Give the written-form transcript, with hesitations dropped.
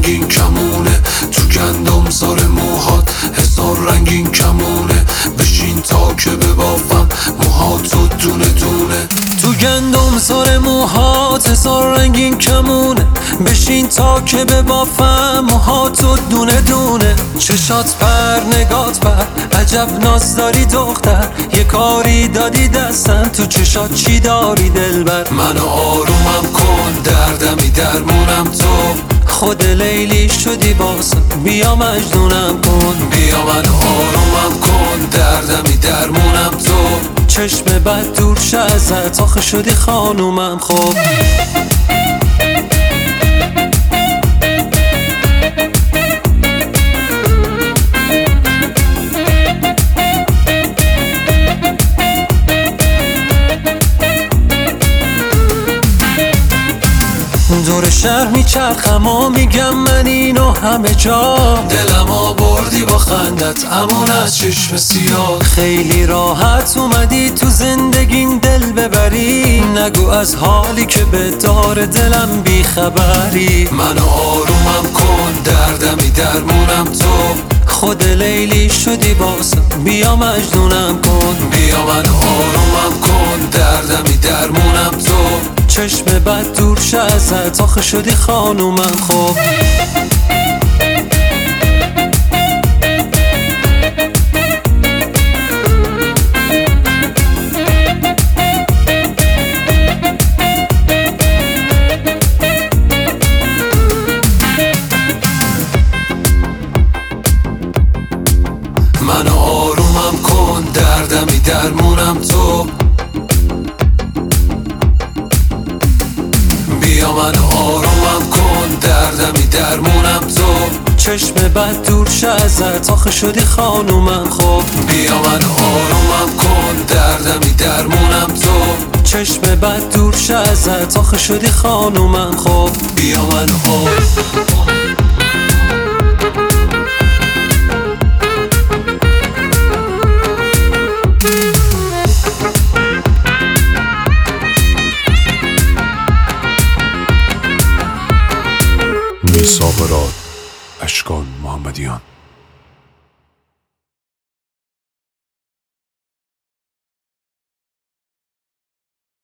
رنگین کمونه، تو گندم سار موهات هزار رنگین کمونه. بشین تا که ببافم موهاتو دونه دونه. تو گندم سار موهات هزار رنگین کمونه، بشین تا که ببافم موهاتو دونه دونه. چشات پر نگات پر عجب ناز داری دختر، یه کاری دادی دستم تو چشات چی داری دلبر. منو آرومم کن دردمی درمونم تو، خود لیلی شدی باسم بیا مجنونم کن. بیا منو آرومم کن دردمی درمونم تو، چشم بد دور شه ازت آخه شدی خانومم. خب دور شهر میچرخم و میگم من اینو همه جا، دلم آوردی با خندت امون از چشم سیاه. خیلی راحت اومدی تو زندگیم دل ببری، نگو از حالی که به دار دلم بیخبری. منو آرومم کن دردمی درمونم تو، خود لیلی شدی باسم بیا مجنونم کن. بیا منو آرومم کن دردمی درمونم تو، چشم بد دور شه ازت آخه شدی خانومم. خب منو آرومم کن دردمی درمونم تو، بیا منو آرومم کن دردمی درمونم تو، چشم بد دور شه ازت آخه شدی خانومم. خب بیا منو آرومم کن دردمی درمونم تو، چشم بد دور شه ازت آخه شدی خانومم. خب بیا منو میساق راد اشکان محمدیان.